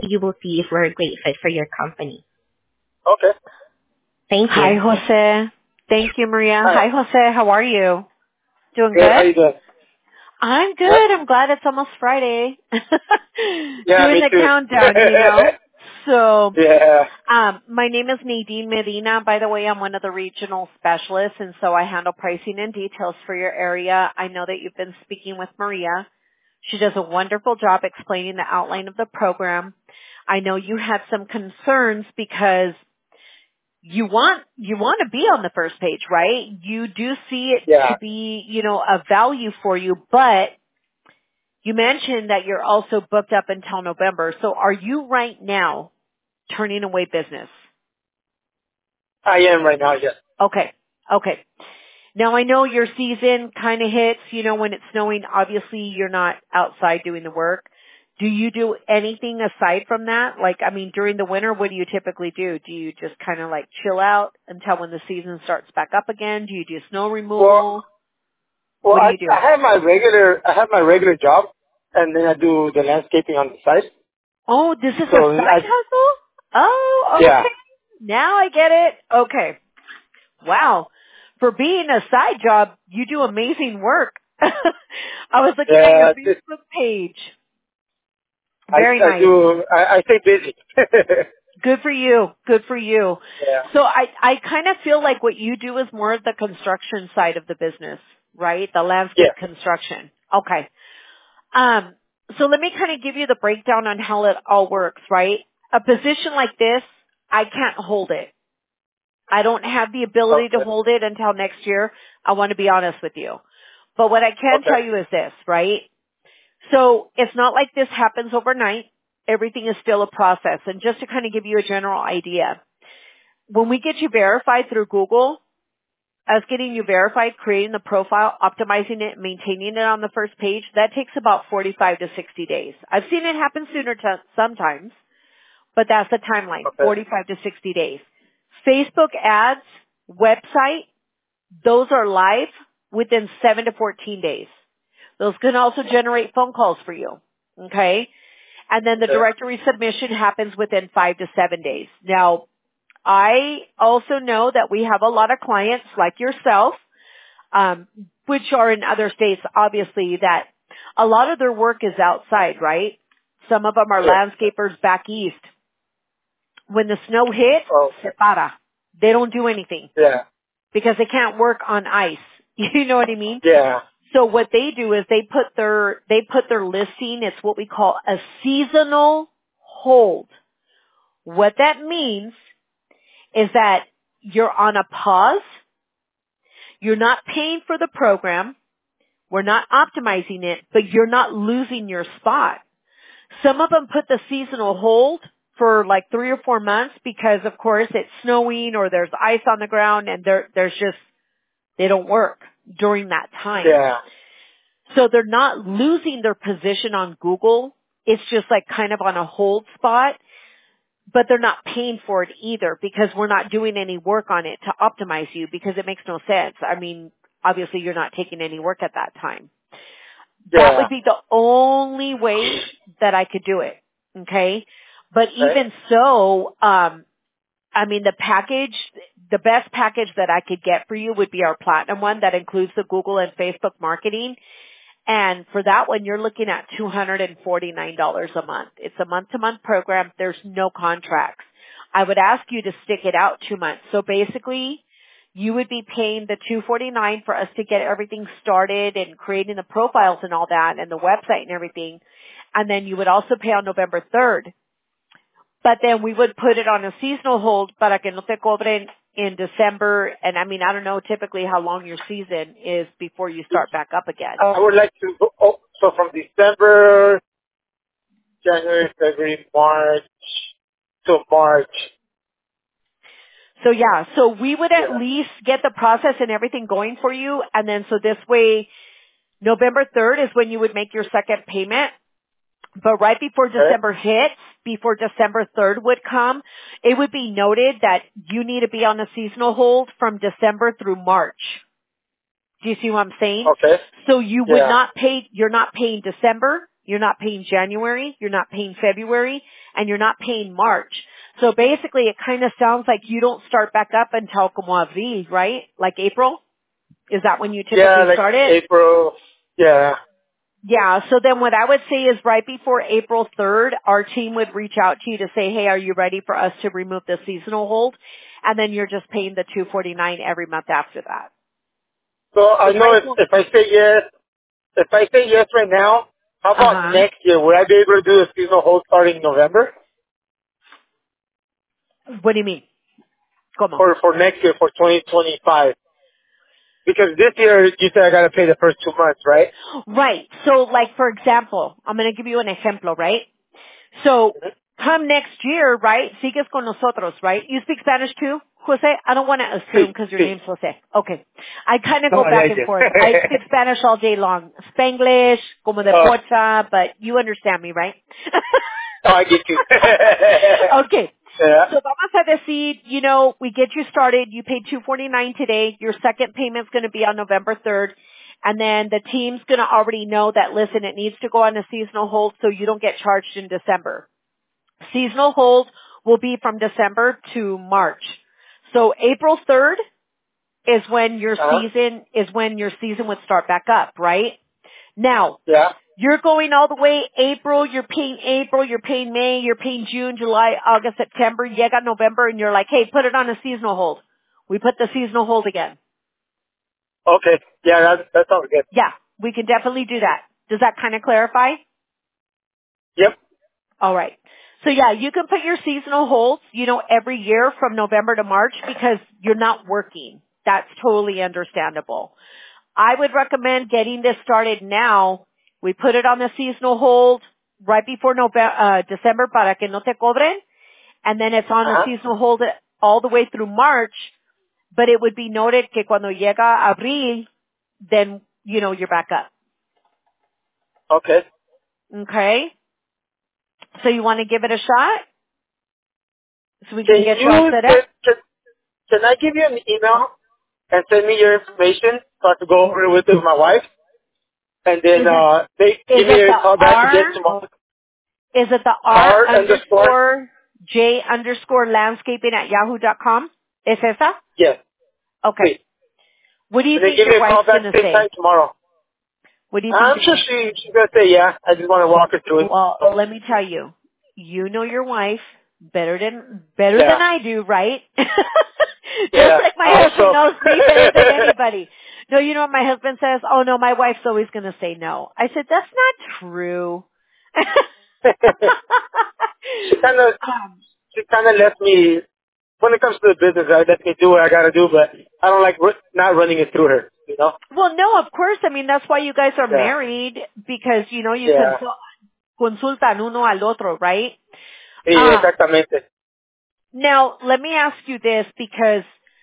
you will see if we're a great fit for your company. Okay. Thank Hi, you. Jose. Thank you, Maria. Hi. Hi, Jose. How are you? Doing Good. How good? you doing? I'm Yep. good. I'm glad it's almost Friday. Yeah, Doing me the too. countdown, you know. So, Yeah. my name is Nadine Medina. By the way, I'm one of the regional specialists, and so I handle pricing and details for your area. I know that you've been speaking with Maria. She does a wonderful job explaining the outline of the program. I know you had some concerns because you want to be on the first page, right? You do see it to Yeah. be, a value for you, but you mentioned that you're also booked up until November. So are you right now turning away business? I am right now, yes. Okay. Okay. Now I know your season kind of hits, when it's snowing, obviously you're not outside doing the work. Do you do anything aside from that? Like, during the winter, what do you typically do? Do you just kind of like chill out until when the season starts back up again? Do you do snow Well, removal? well, What do I, you do? I have my regular job, and then I do the landscaping on the side. Oh, this is a So side hustle? Oh, yeah, okay. Now I get it. Okay. Wow. For being a side job, you do amazing work. I was looking at your yeah. Facebook page. I Very I nice. do. I stay busy. Good for you. Good for you. Yeah. So I kind of feel like what you do is more of the construction side of the business, right? The Yeah. landscape construction. Okay. Um, so let me kind of give you the breakdown on how it all works, right? A position like this, I can't hold it. I don't have the ability to Okay. hold it until next year. I want to be honest with you. But what I can Okay. tell you is this, right? So it's not like this happens overnight. Everything is still a process. And just to kind of give you a general idea, when we get you verified through Google, us getting you verified, creating the profile, optimizing it, maintaining it on the first page, that takes about 45 to 60 days. I've seen it happen sooner sometimes, but that's the timeline, Okay. 45 to 60 days. Facebook ads, website, those are live within 7 to 14 days. Those can also generate phone calls for you. Okay? And then the Okay. directory submission happens within 5 to 7 days. Now, I also know that we have a lot of clients like yourself, which are in other states, obviously, that a lot of their work is outside, right? Some of them are Sure. landscapers back east. When the snow hits, se Okay. para. They don't do anything Yeah. because they can't work on ice. You know what I mean? Yeah. So what they do is they put their listing, it's what we call a seasonal hold. What that means is that you're on a pause. You're not paying for the program. We're not optimizing it, but you're not losing your spot. Some of them put the seasonal hold for like 3 or 4 months because of course it's snowing or there's ice on the ground and they don't work during that time. Yeah. So they're not losing their position on Google. It's just like kind of on a hold spot, but they're not paying for it either because we're not doing any work on it to optimize you because it makes no sense. Obviously you're not taking any work at that time. That Yeah. would be the only way that I could do it. Okay. But Okay. even so, the best package that I could get for you would be our platinum one that includes the Google and Facebook marketing. And for that one, you're looking at $249 a month. It's a month-to-month program. There's no contracts. I would ask you to stick it out 2 months. So basically, you would be paying the $249 for us to get everything started and creating the profiles and all that and the website and everything. And then you would also pay on November 3rd. But then we would put it on a seasonal hold para que no te cobren in December. And I don't know typically how long your season is before you start back up again. I would like to go, so from December, January, February, March to March. So yeah, so we would at Yeah. least get the process and everything going for you. And then so this way, November 3rd is when you would make your second payment. But right before Okay. December hits, before December 3rd would come, it would be noted that you need to be on a seasonal hold from December through March. Do you see what I'm saying? Okay. So you would Yeah. not pay, you're not paying December, You're not paying January, you're not paying February, and you're not paying March. So basically it kind of sounds like you don't start back up until como abril, right? Like April? Is that when you typically like start it? April. Yeah. Yeah, so then what I would say is right before April 3rd, our team would reach out to you to say, hey, are you ready for us to remove the seasonal hold? And then you're just paying the $249 every month after that. So I know if I say yes right now, how about Uh-huh. next year? Would I be able to do a seasonal hold starting November? What do you mean? Como? For next year, for 2025? Because this year, you said I got to pay the first 2 months, right? Right. So like for example, I'm going to give you an ejemplo, right? So Mhm. come next year, right? Sigues con nosotros, right? You speak Spanish too, Jose? I don't want to assume Sí, because your sí. name's Jose. Okay. I kind of No, go back I and did. forth. I speak Spanish all day long. Spanglish, como de Oh, pocha, but you understand me, right? I get you. Okay. Yeah. So vamos a decir, we get you started. You paid $249 today. Your second payment's going to be on November 3rd. And then the team's going to already know that, listen, it needs to go on a seasonal hold so you don't get charged in December. Seasonal hold will be from December to March. So April 3rd is when your Uh-huh. season would start back up, right? Now, Yeah. you're going all the way April, you're paying May, you're paying June, July, August, September, llega November, and you're like, hey, put it on a seasonal hold. We put the seasonal hold again. Okay. Yeah, that sounds good. Yeah, we can definitely do that. Does that kind of clarify? Yep. All right. So yeah, you can put your seasonal holds, every year from November to March because you're not working. That's totally understandable. I would recommend getting this started now. We put it on the seasonal hold right before December para que no te cobren, and then it's on a Uh-huh. seasonal hold all the way through March, but it would be noted que cuando llega abril, then, you're back up. Okay. Okay? So you want to give it a shot? So we Can can get you all you, set up? can I give you an email and send me your information so I can go over it with my wife? And then, Is it, they is give me it a call the back again R? tomorrow. Is it the R underscore? R_J_landscaping@yahoo.com? ¿Es esa? Yes. Okay. Please. What do you And then think give me your a call wife's back gonna same time say? tomorrow. What do you think I'm your sure wife? she's going to say yeah. I just want to walk her through it. Well, So, let me tell you. You know your wife better than yeah. I do, right? Just Yeah. like my I hope husband so. knows me better than anybody. No, you know what my husband says? Oh no, my wife's always gonna say no. I said, that's not true. she kind of um, left me, when it comes to the business, I let me do what I got to do, but I don't like not running it through her, you know? well, no, of course. I mean, that's why you guys are Yeah. married because you Yeah. consultan uno al otro, right? Sí, exactamente. Now, let me ask you this because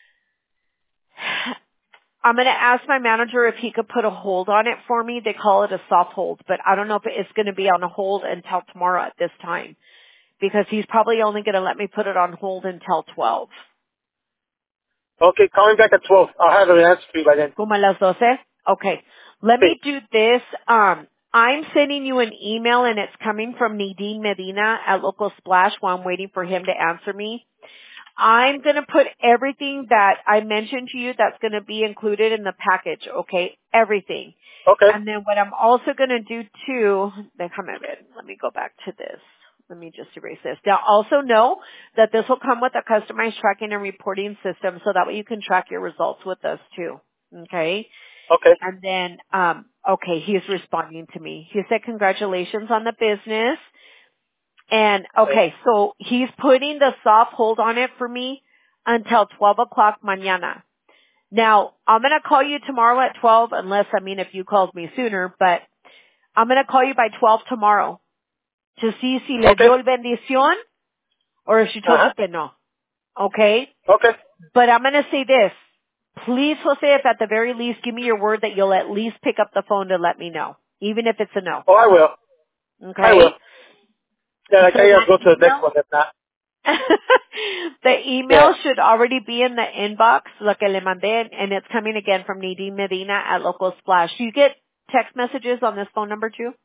I'm going to ask my manager if he could put a hold on it for me. They call it a soft hold, but I don't know if it's going to be on a hold until tomorrow at this time because he's probably only going to let me put it on hold until 12. Okay, call me back at 12. I'll have an answer for you by then. Como a las 12? Okay. Let Sí. me do this. I'm sending you an email and it's coming from Nadine Medina at Local Splash while I'm waiting for him to answer me. I'm going to put everything that I mentioned to you that's going to be included in the package, okay? Everything. Okay. And then what I'm also going to do too, déjame ver, let me go back to this. Let me just erase this. Now also know that this will come with a customized tracking and reporting system so that way you can track your results with us too. Okay? Okay. And then, okay, he's responding to me. He said congratulations on the business. And Okay. okay, so he's putting the soft hold on it for me until 12 o'clock mañana. Now, I'm going to call you tomorrow at 12 unless, if you called me sooner, but I'm going to call you by 12 tomorrow to see si le Okay. dio el bendición or if she told Uh-huh. you que no. Okay? Okay. But I'm going to say this. Please, Jose, if at the very least, give me your word that you'll at least pick up the phone to let me know, even if it's a no. Oh, I will. I will. Okay? Yeah, like So I gotta that go to the next email one if not. the email Yeah. should already be in the inbox, lo que le mandé, and it's coming again from Nadine Medina at Local Splash. Do you get text messages on this phone number too?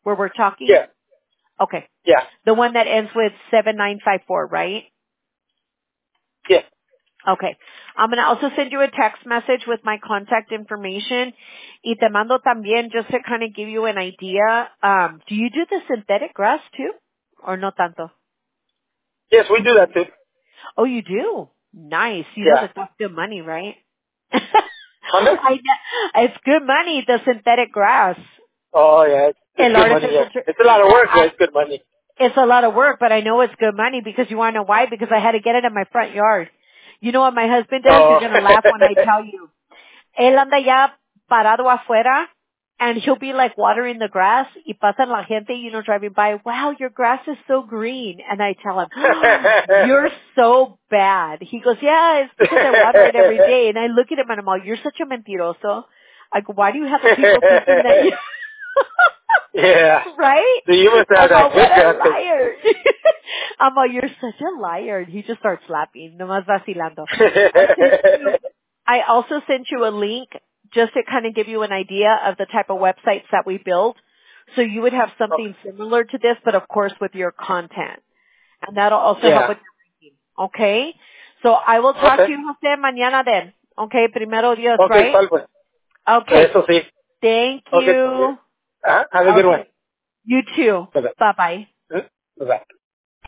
where we're talking? Yeah. Okay. Yeah. The one that ends with 7954, right? Yeah. Okay. I'm going to also send you a text message with my contact information. Y te mando también just to kind of give you an idea. Do you do the synthetic grass too? Or no tanto? Yes, we do that too. Oh, you do? Nice. You know Yeah. that that's good money, right? Honda? It's good money, the synthetic grass. Oh, yeah. It's El good money. Yeah. artificial It's a lot of work, but it's good money. It's a lot of work, but I know it's good money because you want to know why? Because I had to get it in my front yard. You know what my husband does? Oh. You're going to laugh when I tell you. Él anda ya parado afuera, and he'll be like watering the grass, y pasan la gente, driving by, wow, your grass is so green. And I tell him, you're so bad. He goes, yeah, it's because I water it every day. And I look at him and I'm like, you're such a mentiroso. I go, why do you have the people thinking that you... Yeah. Right? So you must have I'm that like, what good a grass. liar. I'm like, you're such a liar. And he just starts laughing, nomás vacilando. I also sent you a link just to kind of give you an idea of the type of websites that we build. So you would have something similar to this, but of course with your content. And that'll also help with your ranking. Okay? So I will talk to you, Jose, mañana then. Okay? Primero Dios, right? Tal pues. Okay. Eso sí. Thank you. Have a good one. You too. Bye-bye. Bye-bye. Bye-bye.